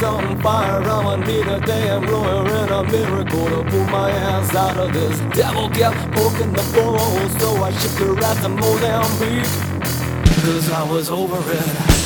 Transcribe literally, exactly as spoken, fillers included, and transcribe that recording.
on fire. I'ma need a damn lawyer and a miracle to pull my ass out of this. Devil kept poking the bull, so I shipped her at the Mozambique. Cause I was over it.